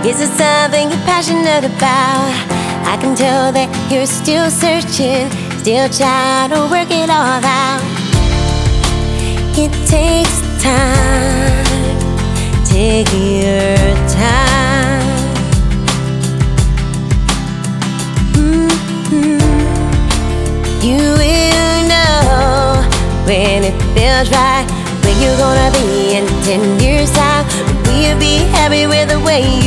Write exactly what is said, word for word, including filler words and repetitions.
Is it something you're passionate about? I can tell that you're still searching, still trying to work it all out. It takes time, take your time. Mm-hmm. You will know when it feels right, where you're gonna be in ten years time. Will you be happy with the way you